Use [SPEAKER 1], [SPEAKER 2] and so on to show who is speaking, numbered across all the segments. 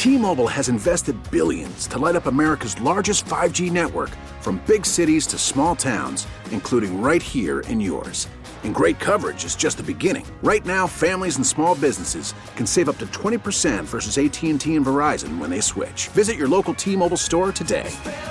[SPEAKER 1] T-Mobile has invested billions to light up America's largest 5G network, from big cities to small towns, including right here in yours. And great coverage is just the beginning. Right now, families and small businesses can save up to 20% versus AT&T and Verizon when they switch. Visit your local T-Mobile store today.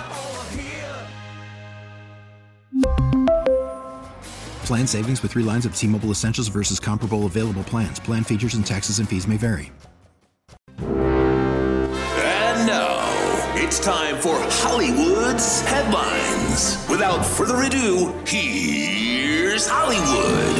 [SPEAKER 2] Plan savings with 3 lines of T-Mobile Essentials versus comparable available plans. Plan features and taxes and fees may vary.
[SPEAKER 3] And now, it's time for Hollywood's headlines. Without further ado, here's Hollywood.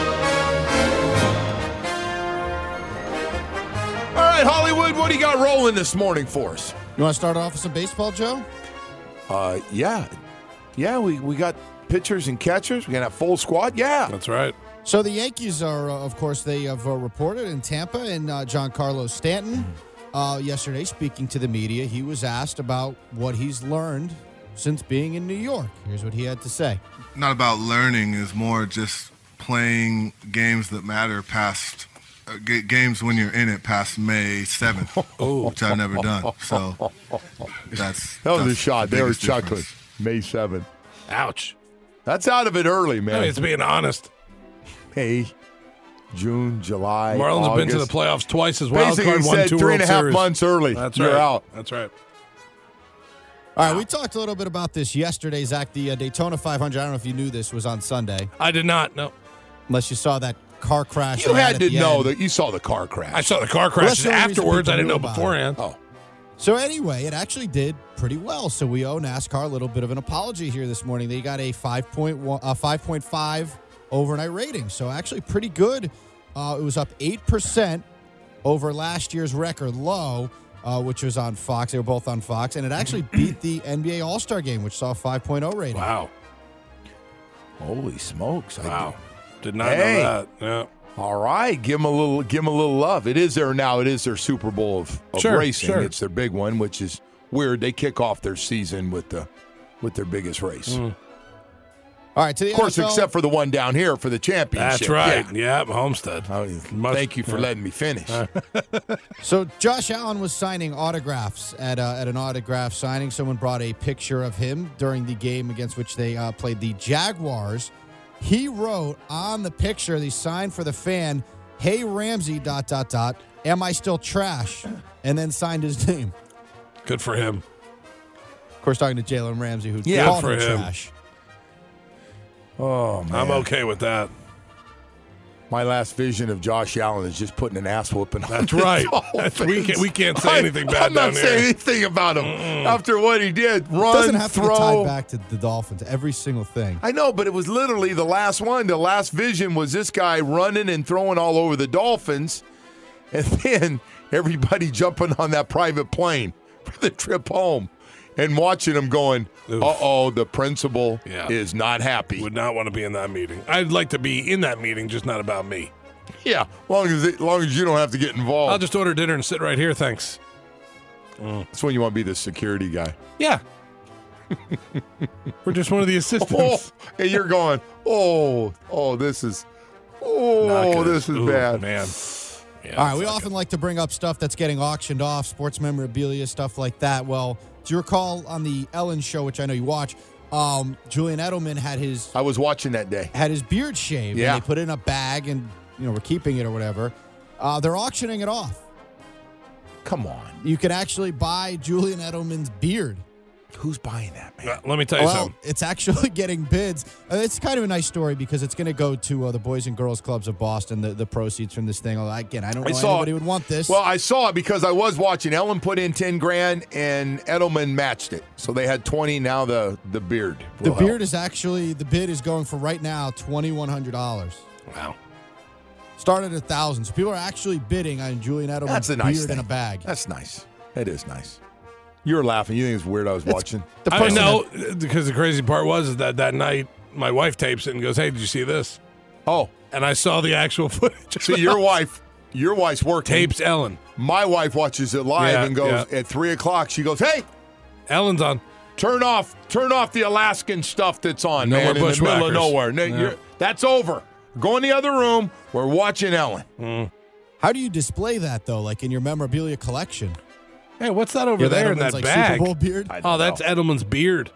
[SPEAKER 4] All right, Hollywood, what do you got rolling this morning for us?
[SPEAKER 5] You want to start off with some baseball, Joe?
[SPEAKER 4] Yeah, we got pitchers and catchers. We're going to have full squad. Yeah.
[SPEAKER 6] That's right.
[SPEAKER 5] So the Yankees are, of course, they have reported in Tampa, and Giancarlo Stanton yesterday speaking to the media, he was asked about what he's learned since being in New York. Here's what he had to say.
[SPEAKER 7] Not about learning, is more just playing games that matter past games when you're in it past May 7th, which I've never done. So that's
[SPEAKER 4] a shot.
[SPEAKER 7] The
[SPEAKER 4] They were
[SPEAKER 7] biggest
[SPEAKER 4] chuckling.
[SPEAKER 7] difference.
[SPEAKER 4] May 7th.
[SPEAKER 6] Ouch.
[SPEAKER 4] That's out of it early, man.
[SPEAKER 6] I mean, it's being honest.
[SPEAKER 4] May, June, July,
[SPEAKER 6] Marlins have been to the
[SPEAKER 4] August.
[SPEAKER 6] playoffs twice as wild
[SPEAKER 4] Basically,
[SPEAKER 6] card,
[SPEAKER 4] he
[SPEAKER 6] won
[SPEAKER 4] said
[SPEAKER 6] 2
[SPEAKER 4] 3.5
[SPEAKER 6] World Series.
[SPEAKER 4] months early.
[SPEAKER 6] That's
[SPEAKER 4] You're
[SPEAKER 6] right.
[SPEAKER 4] out.
[SPEAKER 6] That's right.
[SPEAKER 5] All right, we talked a little bit about this yesterday, Zach. The Daytona 500, I don't know if you knew this, was on Sunday,
[SPEAKER 6] I did not. No.
[SPEAKER 5] unless you saw that car crash.
[SPEAKER 4] You
[SPEAKER 5] they
[SPEAKER 4] had
[SPEAKER 5] at
[SPEAKER 4] to
[SPEAKER 5] the
[SPEAKER 4] know
[SPEAKER 5] end.
[SPEAKER 4] that you saw the car crash.
[SPEAKER 6] I saw the car
[SPEAKER 5] that's
[SPEAKER 6] crashes
[SPEAKER 5] the only reason
[SPEAKER 6] afterwards.
[SPEAKER 5] people
[SPEAKER 6] I didn't
[SPEAKER 5] knew
[SPEAKER 6] know
[SPEAKER 5] about it.
[SPEAKER 6] beforehand.
[SPEAKER 4] Oh,
[SPEAKER 5] So anyway, it actually did pretty well. So we owe NASCAR a little bit of an apology here this morning. They got a 5.5 overnight rating. So actually pretty good. It was up 8% over last year's record low, which was on Fox. They were both on Fox. And it actually beat the NBA All-Star Game, which saw a 5.0 rating.
[SPEAKER 6] Wow.
[SPEAKER 4] holy smokes!
[SPEAKER 6] Wow. Did not
[SPEAKER 4] Hey.
[SPEAKER 6] know that. Yeah.
[SPEAKER 4] All right, give them a little love. It is their Super Bowl of
[SPEAKER 6] Sure,
[SPEAKER 4] racing.
[SPEAKER 6] sure.
[SPEAKER 4] It's their big one, which is weird. They kick off their season with their biggest race.
[SPEAKER 5] All right, to the
[SPEAKER 4] Of course,
[SPEAKER 5] NFL.
[SPEAKER 4] except for the one down here for the championship.
[SPEAKER 6] That's right.
[SPEAKER 4] Yeah.
[SPEAKER 6] Yeah, Homestead.
[SPEAKER 4] Thank you for letting me finish.
[SPEAKER 5] So Josh Allen was signing autographs at an autograph signing. Someone brought a picture of him during the game against which they played the Jaguars. He wrote on the picture, they signed for the fan, "Hey Ramsey, ... am I still trash?" And then signed his name.
[SPEAKER 6] Good for him.
[SPEAKER 5] Of course, talking to Jalen Ramsey, who
[SPEAKER 4] Yeah,
[SPEAKER 5] called
[SPEAKER 6] for
[SPEAKER 5] him
[SPEAKER 6] him.
[SPEAKER 5] trash.
[SPEAKER 4] Oh, man.
[SPEAKER 6] I'm okay with that.
[SPEAKER 4] My last vision of Josh Allen is just putting an ass whooping on
[SPEAKER 6] That's
[SPEAKER 4] the
[SPEAKER 6] right.
[SPEAKER 4] Dolphins.
[SPEAKER 6] We can't say anything bad
[SPEAKER 4] I'm not
[SPEAKER 6] down
[SPEAKER 4] saying
[SPEAKER 6] here.
[SPEAKER 4] anything about him after what he did. Run,
[SPEAKER 5] Doesn't have to
[SPEAKER 4] throw.
[SPEAKER 5] get tied back to the Dolphins. Every single thing.
[SPEAKER 4] I know, but it was literally the last one. The last vision was this guy running and throwing all over the Dolphins, and then everybody jumping on that private plane for the trip home and watching him going,
[SPEAKER 6] Oof.
[SPEAKER 4] uh-oh, the principal
[SPEAKER 6] Yeah.
[SPEAKER 4] is not happy.
[SPEAKER 6] Would not want to be in that meeting. I'd like to be in that meeting, just not about me.
[SPEAKER 4] Yeah, as long as you don't have to get involved.
[SPEAKER 6] I'll just order dinner and sit right here, thanks.
[SPEAKER 4] That's when you want to be the security guy.
[SPEAKER 6] Yeah. We're just one of the
[SPEAKER 4] Oh,
[SPEAKER 6] assistants.
[SPEAKER 4] and you're going, this is
[SPEAKER 6] Not good.
[SPEAKER 4] this is
[SPEAKER 6] Ooh,
[SPEAKER 4] bad.
[SPEAKER 6] Man. Yeah,
[SPEAKER 5] All right,
[SPEAKER 6] it's
[SPEAKER 5] we
[SPEAKER 6] not
[SPEAKER 5] often like to bring up stuff that's getting auctioned off, sports memorabilia, stuff like that. Well, do you recall on the Ellen show, which I know you watch, Julian Edelman had his
[SPEAKER 4] I was watching that day.
[SPEAKER 5] beard shaved,
[SPEAKER 4] Yeah.
[SPEAKER 5] and they put it in a bag, and we're keeping it or whatever. They're auctioning it off.
[SPEAKER 4] Come on.
[SPEAKER 5] You can actually buy Julian Edelman's beard.
[SPEAKER 4] Who's buying that, man?
[SPEAKER 6] Let me tell you
[SPEAKER 5] Well,
[SPEAKER 6] something.
[SPEAKER 5] it's actually getting bids. It's kind of a nice story because it's going to go to the Boys and Girls Clubs of Boston, the proceeds from this thing. Again, I don't know anybody would want this.
[SPEAKER 4] Well, I saw it because I was watching. Ellen put in $10,000 and Edelman matched it. So they had 20. Now the beard.
[SPEAKER 5] the
[SPEAKER 4] will
[SPEAKER 5] beard
[SPEAKER 4] help.
[SPEAKER 5] is actually, the bid is going for right now $2,100.
[SPEAKER 6] Wow.
[SPEAKER 5] Started at $1,000. So people are actually bidding on Julian Edelman's
[SPEAKER 4] That's a nice
[SPEAKER 5] beard
[SPEAKER 4] thing.
[SPEAKER 5] in a bag.
[SPEAKER 4] That's nice. It is nice. You were laughing. You think it's weird I was watching?
[SPEAKER 5] The
[SPEAKER 6] I
[SPEAKER 5] person
[SPEAKER 6] know, because the crazy part was is that night my wife tapes it and goes, "Hey, did you see this?"
[SPEAKER 4] Oh,
[SPEAKER 6] And I saw the actual footage.
[SPEAKER 4] see, your wife's working.
[SPEAKER 6] Tapes Ellen.
[SPEAKER 4] My wife watches it live
[SPEAKER 6] Yeah,
[SPEAKER 4] and goes
[SPEAKER 6] yeah.
[SPEAKER 4] at 3:00. She goes, "Hey,
[SPEAKER 6] Ellen's on.
[SPEAKER 4] turn off the Alaskan stuff that's on,
[SPEAKER 6] No
[SPEAKER 4] man,
[SPEAKER 6] more
[SPEAKER 4] in the middle of
[SPEAKER 6] bushwhackers."
[SPEAKER 4] nowhere. No,
[SPEAKER 6] Yeah.
[SPEAKER 4] that's over. Go in the other room. We're watching Ellen.
[SPEAKER 5] How do you display that, though, like in your memorabilia collection?
[SPEAKER 6] Hey, what's that over there in that
[SPEAKER 5] Edelman's,
[SPEAKER 6] bag?
[SPEAKER 5] Super Bowl beard.
[SPEAKER 6] Oh, that's Edelman's beard.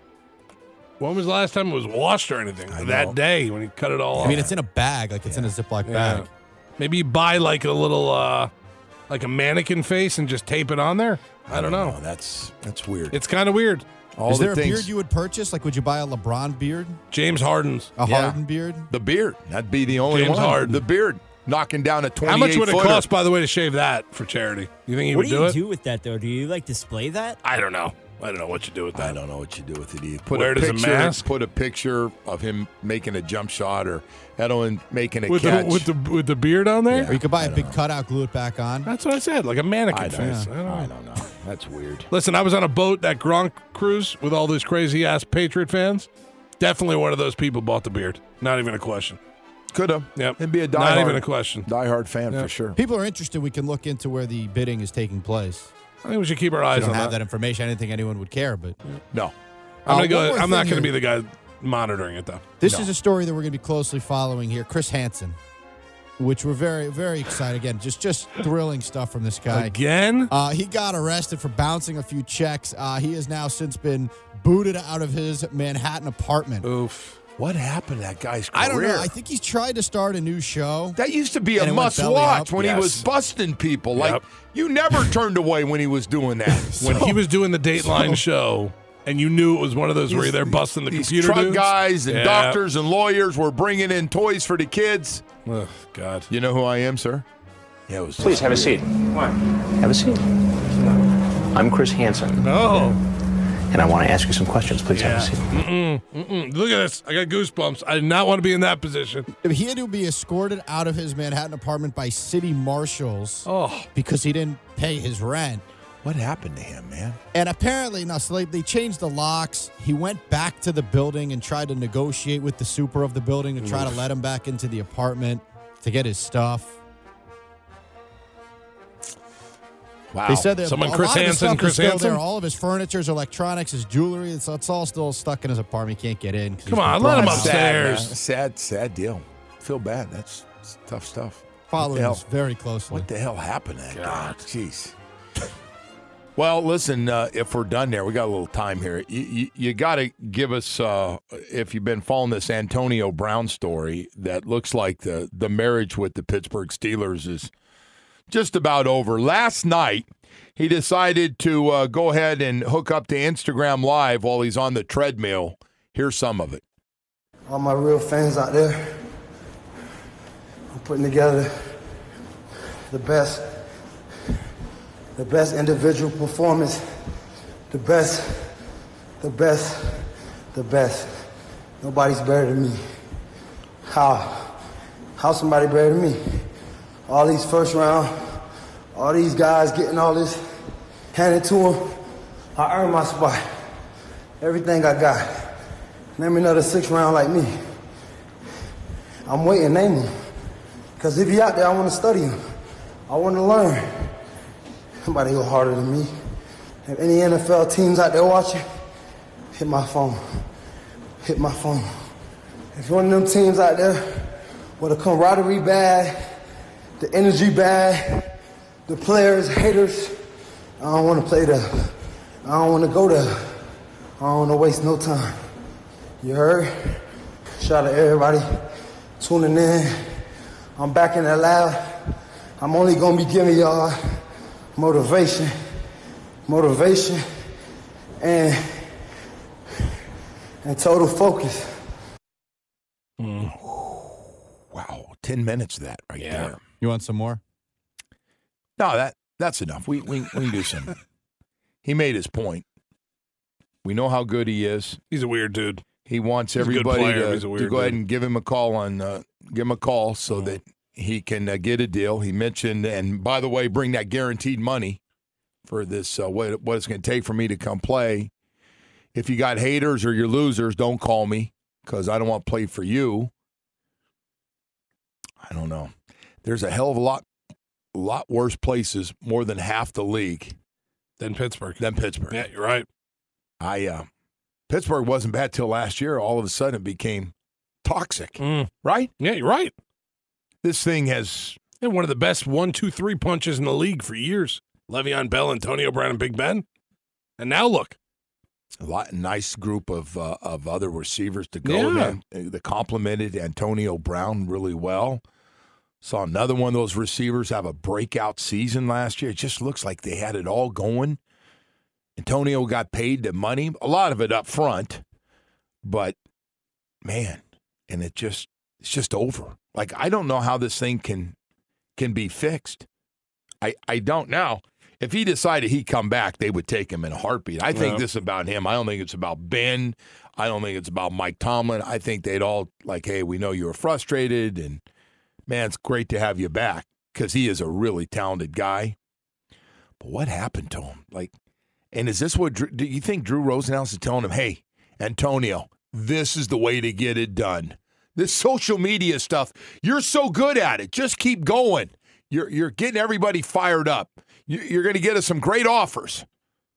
[SPEAKER 6] When was the last time it was washed or anything? That day when he cut it all off.
[SPEAKER 5] I mean, it's in a bag, like it's in a Ziploc bag.
[SPEAKER 6] Maybe you buy like a little, like a mannequin face and just tape it on there. I don't know.
[SPEAKER 4] That's weird.
[SPEAKER 6] It's kind of weird.
[SPEAKER 5] Is there a beard you would purchase? Like, would you buy a LeBron beard?
[SPEAKER 6] James Harden's.
[SPEAKER 5] A Harden beard?
[SPEAKER 4] The beard. That'd be the only
[SPEAKER 6] James
[SPEAKER 4] one.
[SPEAKER 6] Harden.
[SPEAKER 4] The beard. Knocking down a 28-footer.
[SPEAKER 6] How much would it cost, by the way, to shave that for charity? You think he would do it?
[SPEAKER 8] What do you do with that, though? Do you, like, display that?
[SPEAKER 6] I don't know. I don't know what you do with that.
[SPEAKER 4] I don't know what you do with it either.
[SPEAKER 6] Wear it as a mask?
[SPEAKER 4] Put a picture of him making a jump shot or Edelman making a
[SPEAKER 6] with
[SPEAKER 4] catch.
[SPEAKER 6] with the beard on there?
[SPEAKER 5] Or you could buy a big cutout, glue it back on.
[SPEAKER 6] That's what I said, like a mannequin face.
[SPEAKER 4] I don't know. That's weird.
[SPEAKER 6] Listen, I was on a boat, that Gronk cruise, with all these crazy-ass Patriot fans. Definitely one of those people bought the beard. Not even a question.
[SPEAKER 4] Could have.
[SPEAKER 6] Yep.
[SPEAKER 4] It'd be a
[SPEAKER 6] Not even a question.
[SPEAKER 4] diehard fan for sure.
[SPEAKER 5] People are interested. We can look into where the bidding is taking place.
[SPEAKER 6] I think we should keep our
[SPEAKER 5] We
[SPEAKER 6] eyes
[SPEAKER 5] don't
[SPEAKER 6] on
[SPEAKER 5] have
[SPEAKER 6] that.
[SPEAKER 5] that information. I didn't think anyone would care, but
[SPEAKER 4] No.
[SPEAKER 6] I'm
[SPEAKER 5] one more
[SPEAKER 6] not
[SPEAKER 5] thing
[SPEAKER 6] going to be
[SPEAKER 5] here.
[SPEAKER 6] the guy monitoring it, though.
[SPEAKER 5] This is a story that we're going to be closely following here. Chris Hansen, which we're very, very excited. Again, just thrilling stuff from this guy.
[SPEAKER 6] Again?
[SPEAKER 5] He got arrested for bouncing a few checks. He has now since been booted out of his Manhattan apartment.
[SPEAKER 6] Oof.
[SPEAKER 4] What happened to that guy's career?
[SPEAKER 5] I don't know. I think he's tried to start a new show.
[SPEAKER 4] That used to be
[SPEAKER 5] And
[SPEAKER 4] a
[SPEAKER 5] it went
[SPEAKER 4] must
[SPEAKER 5] belly
[SPEAKER 4] watch
[SPEAKER 5] up.
[SPEAKER 4] when he was busting people. Like, you never turned away when he was doing that.
[SPEAKER 6] When he was doing the Dateline show, and you knew it was one of those where they're busting the
[SPEAKER 4] These
[SPEAKER 6] computer
[SPEAKER 4] truck
[SPEAKER 6] dudes.
[SPEAKER 4] guys and
[SPEAKER 6] Yeah.
[SPEAKER 4] doctors and lawyers were bringing in toys for the kids.
[SPEAKER 6] Oh, God.
[SPEAKER 4] You know who I am, sir? Yeah, it was
[SPEAKER 9] Please have a seat. What? Have a seat. I'm Chris Hansen.
[SPEAKER 6] Oh.
[SPEAKER 9] And I want to ask you some questions. Please have a seat.
[SPEAKER 6] Look at this. I got goosebumps. I did not want to be in that position.
[SPEAKER 5] He had to be escorted out of his Manhattan apartment by city marshals because he didn't pay his rent.
[SPEAKER 4] What happened to him, man?
[SPEAKER 5] And apparently, so they changed the locks. He went back to the building and tried to negotiate with the super of the building to try to let him back into the apartment to get his stuff.
[SPEAKER 4] Wow.
[SPEAKER 5] They said that
[SPEAKER 6] Someone,
[SPEAKER 5] a
[SPEAKER 6] Chris
[SPEAKER 5] lot of his
[SPEAKER 6] Hansen,
[SPEAKER 5] stuff
[SPEAKER 6] Chris
[SPEAKER 5] is still
[SPEAKER 6] Hansen?
[SPEAKER 5] there. All of his furniture, his electronics, his jewelry, it's all still stuck in his apartment. He can't get in.
[SPEAKER 6] Come on, let him
[SPEAKER 4] Sad,
[SPEAKER 6] upstairs.
[SPEAKER 4] sad deal. Feel bad. That's tough stuff.
[SPEAKER 5] Following
[SPEAKER 4] What the
[SPEAKER 5] this
[SPEAKER 4] hell?
[SPEAKER 5] very closely.
[SPEAKER 4] What the hell happened to that guy? Jeez. Well, listen, if we're done there, we got a little time here. You got to give us, if you've been following this Antonio Brown story, that looks like the marriage with the Pittsburgh Steelers is just about over. Last night, he decided to go ahead and hook up to Instagram Live while he's on the treadmill. Here's some of it.
[SPEAKER 10] All my real fans out there, I'm putting together the best individual performance, the best. Nobody's better than me. How somebody better than me? All these first round, all these guys getting all this handed to them. I earned my spot. Everything I got. Name me another 6th round like me. I'm waiting, name him. Because if he out there, I want to study him. I want to learn. Nobody go harder than me. If any NFL teams out there watching, hit my phone. Hit my phone. If one of them teams out there with a camaraderie bad, the energy bad, the players, haters, I don't want to play there. I don't want to go there. I don't want to waste no time. You heard? Shout out to everybody tuning in. I'm back in the lab. I'm only going to be giving y'all motivation, and total focus.
[SPEAKER 4] Wow, 10 minutes of that right there.
[SPEAKER 5] You want some more?
[SPEAKER 4] No, that's enough. We can do some. He made his point. We know how good he is.
[SPEAKER 6] He's a weird dude.
[SPEAKER 4] He wants
[SPEAKER 6] He's a good
[SPEAKER 4] everybody
[SPEAKER 6] player. He's a
[SPEAKER 4] to
[SPEAKER 6] weird
[SPEAKER 4] go ahead
[SPEAKER 6] dude.
[SPEAKER 4] and give him a call so that he can get a deal. He mentioned, and by the way, bring that guaranteed money for this, what it's going to take for me to come play. If you got haters or you're losers, don't call me because I don't want to play for you. I don't know. There's a hell of a lot worse places, more than half the league.
[SPEAKER 6] Than Pittsburgh.
[SPEAKER 4] Yeah,
[SPEAKER 6] you're right.
[SPEAKER 4] Pittsburgh wasn't bad till last year. All of a sudden, it became toxic, right?
[SPEAKER 6] Yeah, you're right.
[SPEAKER 4] This thing has
[SPEAKER 6] one of the best 1, 2, 3 punches in the league for years. Le'Veon Bell, Antonio Brown, and Big Ben. And now look.
[SPEAKER 4] Nice group of other receivers to go. Man. They complemented Antonio Brown really well. Saw another one of those receivers have a breakout season last year. It just looks like they had it all going. Antonio got paid the money, a lot of it up front, but man, and it's just over. Like, I don't know how this thing can be fixed. I don't know. If he decided he'd come back, they would take him in a heartbeat. I think this is about him. I don't think it's about Ben. I don't think it's about Mike Tomlin. I think they'd all like, hey, we know you were frustrated, and man, it's great to have you back, because he is a really talented guy. But what happened to him? Like, and is this what do you think Drew Rosenhaus is telling him? Hey, Antonio, this is the way to get it done. This social media stuff, you're so good at it. Just keep going. You're getting everybody fired up. You're going to get us some great offers.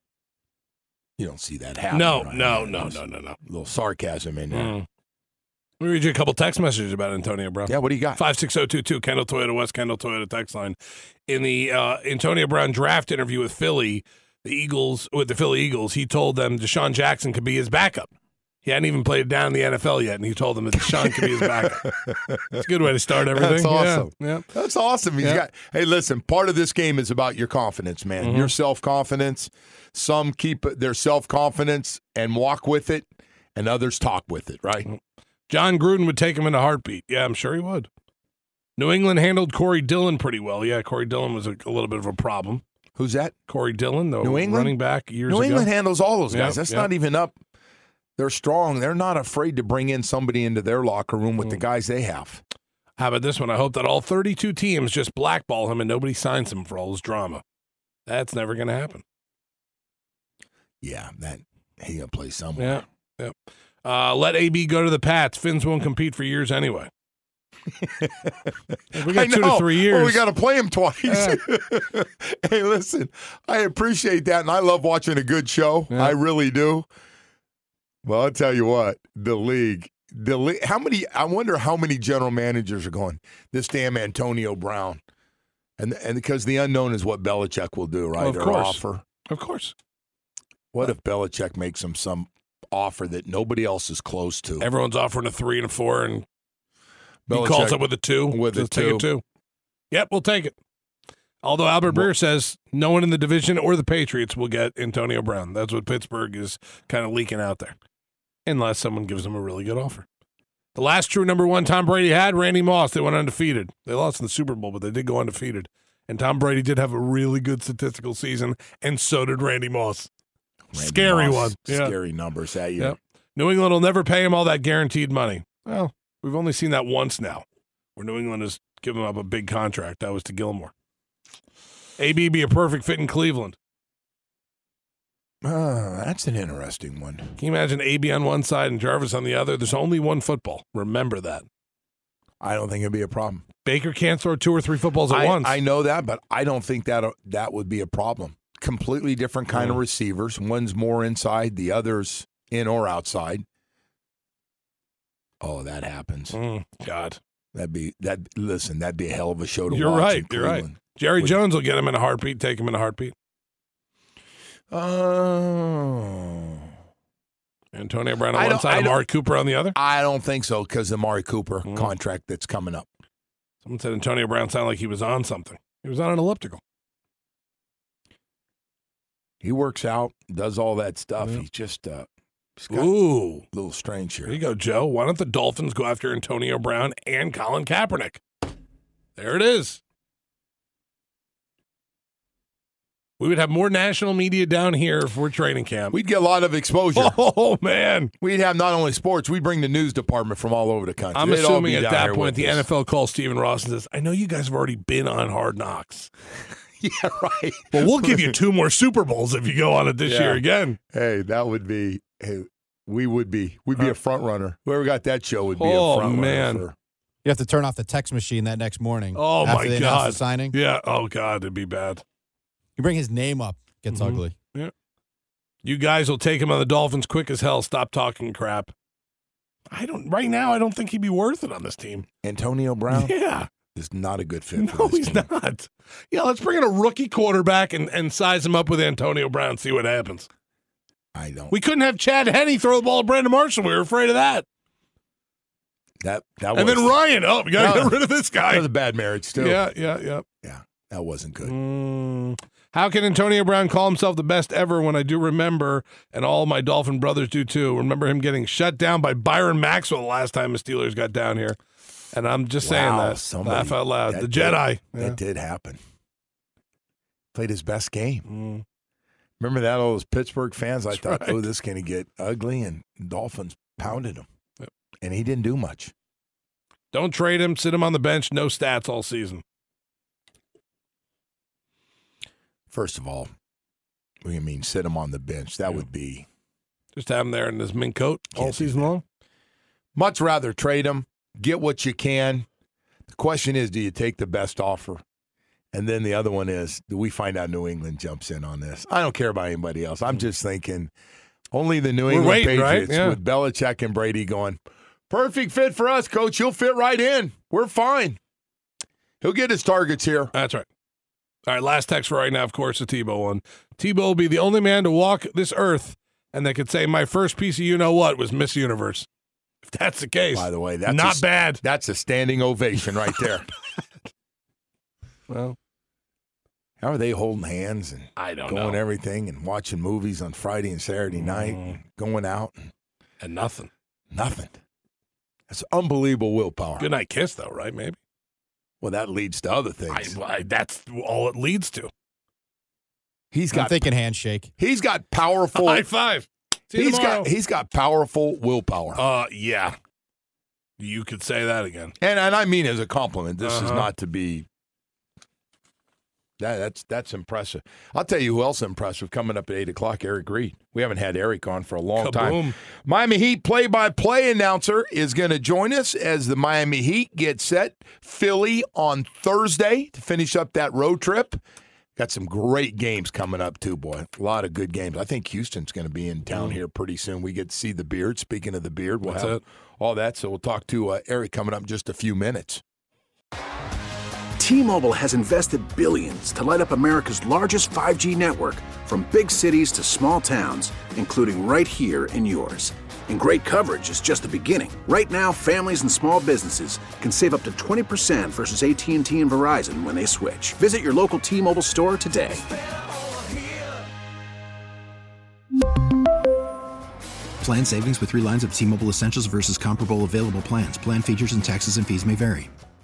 [SPEAKER 4] You don't see that happen.
[SPEAKER 6] No.
[SPEAKER 4] A little sarcasm in there.
[SPEAKER 6] Let me read you a couple text messages about Antonio Brown.
[SPEAKER 4] Yeah, what do you got?
[SPEAKER 6] 56022, Kendall Toyota West, Kendall Toyota text line. In the Antonio Brown draft interview with the Philly Eagles, he told them Deshaun Jackson could be his backup. He hadn't even played down in the NFL yet, and he told them that Deshaun could be his backup. It's a good way to start everything.
[SPEAKER 4] That's awesome.
[SPEAKER 6] Yeah.
[SPEAKER 4] That's awesome. Hey, listen, part of this game is about your confidence, man. Mm-hmm. Your self-confidence. Some keep their self-confidence and walk with it, and others talk with it, right?
[SPEAKER 6] John Gruden would take him in a heartbeat. Yeah, I'm sure he would. New England handled Corey Dillon pretty well. Yeah, Corey Dillon was a little bit of a problem.
[SPEAKER 4] Who's that?
[SPEAKER 6] Corey Dillon, the
[SPEAKER 4] New England?
[SPEAKER 6] running back years ago.
[SPEAKER 4] New England handles all those guys. That's not even up. They're strong. They're not afraid to bring in somebody into their locker room with the guys they have.
[SPEAKER 6] How about this one? I hope that all 32 teams just blackball him and nobody signs him for all his drama. That's never going to happen.
[SPEAKER 4] Yeah, he going to play somewhere.
[SPEAKER 6] Yeah. Let AB go to the Pats. Finns won't compete for years anyway. We got 2 to 3 years.
[SPEAKER 4] Well, we got to play him twice. Hey, listen, I appreciate that, and I love watching a good show. Yeah. I really do. Well, I'll tell you what, the league, I wonder how many general managers are going, this damn Antonio Brown. And because the unknown is what Belichick will do, right?
[SPEAKER 6] Of course. Offer. Of course.
[SPEAKER 4] What if Belichick makes him some offer that nobody else is close to?
[SPEAKER 6] Everyone's offering a 3 and a 4, and Belichick he calls up with a 2. Just take a 2. Yep, we'll take it. Although Albert Breer says no one in the division or the Patriots will get Antonio Brown. That's what Pittsburgh is kind of leaking out there. Unless someone gives him a really good offer. The last true number 1 Tom Brady had, Randy Moss. They went undefeated. They lost in the Super Bowl, but they did go undefeated. And Tom Brady did have a really good statistical season, and so did Randy Moss. Scary one.
[SPEAKER 4] Scary numbers that year.
[SPEAKER 6] Yep. New England will never pay him all that guaranteed money. Well, we've only seen that once now, where New England has given up a big contract. That was to Gilmore. AB be a perfect fit in Cleveland.
[SPEAKER 4] That's an interesting one.
[SPEAKER 6] Can you imagine AB on one side and Jarvis on the other? There's only one football. Remember that.
[SPEAKER 4] I don't think it'd be a problem.
[SPEAKER 6] Baker can't throw 2 or 3 footballs at once.
[SPEAKER 4] I know that, but I don't think that would be a problem. Completely different kind of receivers. One's more inside, the other's in or outside. Oh, that happens.
[SPEAKER 6] God.
[SPEAKER 4] That'd be a hell of a show to watch.
[SPEAKER 6] You're right. Jerry Jones will get him in a heartbeat, take him in a heartbeat. Antonio Brown on one side, Amari Cooper on the other?
[SPEAKER 4] I don't think so, because the Amari Cooper contract that's coming up.
[SPEAKER 6] Someone said Antonio Brown sounded like he was on something. He was on an elliptical.
[SPEAKER 4] He works out, does all that stuff. He's just he's got
[SPEAKER 6] a
[SPEAKER 4] little strange here.
[SPEAKER 6] There you go, Joe. Why don't the Dolphins go after Antonio Brown and Colin Kaepernick? There it is. We would have more national media down here for training camp.
[SPEAKER 4] We'd get a lot of exposure.
[SPEAKER 6] Oh, man.
[SPEAKER 4] We'd have not only sports, we'd bring the news department from all over the country.
[SPEAKER 6] I'm assuming at that point the NFL calls Stephen Ross and says, I know you guys have already been on Hard Knocks.
[SPEAKER 4] Yeah, right.
[SPEAKER 6] Well, we'll give you 2 more Super Bowls if you go on it this year again.
[SPEAKER 4] Hey, that would be we'd be a front runner. Whoever got that show would be a front runner.
[SPEAKER 5] You have to turn off the text machine that next morning.
[SPEAKER 6] Oh,
[SPEAKER 5] after
[SPEAKER 6] my
[SPEAKER 5] they
[SPEAKER 6] God.
[SPEAKER 5] The signing.
[SPEAKER 6] Yeah. Oh, God, it'd be bad.
[SPEAKER 5] You bring his name up, gets ugly.
[SPEAKER 6] Yeah. You guys will take him on the Dolphins quick as hell. Stop talking crap. Right now, I don't think he'd be worth it on this team.
[SPEAKER 4] Antonio Brown?
[SPEAKER 6] Yeah.
[SPEAKER 4] is not a good fit for
[SPEAKER 6] No,
[SPEAKER 4] this
[SPEAKER 6] he's
[SPEAKER 4] team.
[SPEAKER 6] not. Yeah, let's bring in a rookie quarterback and size him up with Antonio Brown, see what happens.
[SPEAKER 4] I don't.
[SPEAKER 6] We couldn't have Chad Henne throw the ball to Brandon Marshall. We were afraid of that.
[SPEAKER 4] That
[SPEAKER 6] and
[SPEAKER 4] was,
[SPEAKER 6] then Ryan, we got to get rid of this guy.
[SPEAKER 4] That was a bad marriage, too.
[SPEAKER 6] Yeah.
[SPEAKER 4] Yeah, that wasn't good.
[SPEAKER 6] How can Antonio Brown call himself the best ever when I do remember, and all my Dolphin brothers do too, remember him getting shut down by Byron Maxwell the last time the Steelers got down here? And I'm just saying that. Laugh out loud. The Jedi.
[SPEAKER 4] That did happen. Played his best game. Remember that? All those Pittsburgh fans, I thought, right. This is going to get ugly, and Dolphins pounded him.
[SPEAKER 6] Yep.
[SPEAKER 4] And he didn't do much.
[SPEAKER 6] Don't trade him. Sit him on the bench. No stats all season.
[SPEAKER 4] First of all, we mean sit him on the bench. That would be.
[SPEAKER 6] Just have him there in his mink coat all season long?
[SPEAKER 4] Much rather trade him. Get what you can. The question is, do you take the best offer? And then the other one is, do we find out New England jumps in on this? I don't care about anybody else. I'm just thinking only the New England Patriots with Belichick and Brady going, perfect fit for us, Coach. You'll fit right in. We're fine. He'll get his targets here.
[SPEAKER 6] That's right. All right, last text for right now, of course, the Tebow one. Tebow will be the only man to walk this earth and they could say my first piece of you-know-what was Miss Universe. If that's the case,
[SPEAKER 4] by the way, that's
[SPEAKER 6] not bad.
[SPEAKER 4] That's a standing ovation right there.
[SPEAKER 6] Well,
[SPEAKER 4] how are they holding hands and
[SPEAKER 6] I don't
[SPEAKER 4] going
[SPEAKER 6] know.
[SPEAKER 4] everything and watching movies on Friday and Saturday night and going out
[SPEAKER 6] and nothing.
[SPEAKER 4] That's unbelievable willpower.
[SPEAKER 6] Good night kiss, though, right? Maybe.
[SPEAKER 4] Well, that leads to other things.
[SPEAKER 6] That's all it leads to.
[SPEAKER 5] I'm thinking handshake.
[SPEAKER 4] He's got powerful
[SPEAKER 6] high five.
[SPEAKER 4] He's got powerful willpower.
[SPEAKER 6] Yeah. You could say that again.
[SPEAKER 4] And I mean as a compliment. This is not to be that's impressive. I'll tell you who else is impressive coming up at 8 o'clock, Eric Reed. We haven't had Eric on for a long time. Miami Heat play-by-play announcer is going to join us as the Miami Heat get set. Philly on Thursday to finish up that road trip. Got some great games coming up, too, boy. A lot of good games. I think Houston's going to be in town here pretty soon. We get to see the Beard. Speaking of the Beard, we'll have all that. So we'll talk to Eric coming up in just a few minutes.
[SPEAKER 1] T-Mobile has invested billions to light up America's largest 5G network, from big cities to small towns, including right here in yours. And great coverage is just the beginning. Right now, families and small businesses can save up to 20% versus AT&T and Verizon when they switch. Visit your local T-Mobile store today.
[SPEAKER 2] Plan savings with 3 lines of T-Mobile Essentials versus comparable available plans. Plan features and taxes and fees may vary.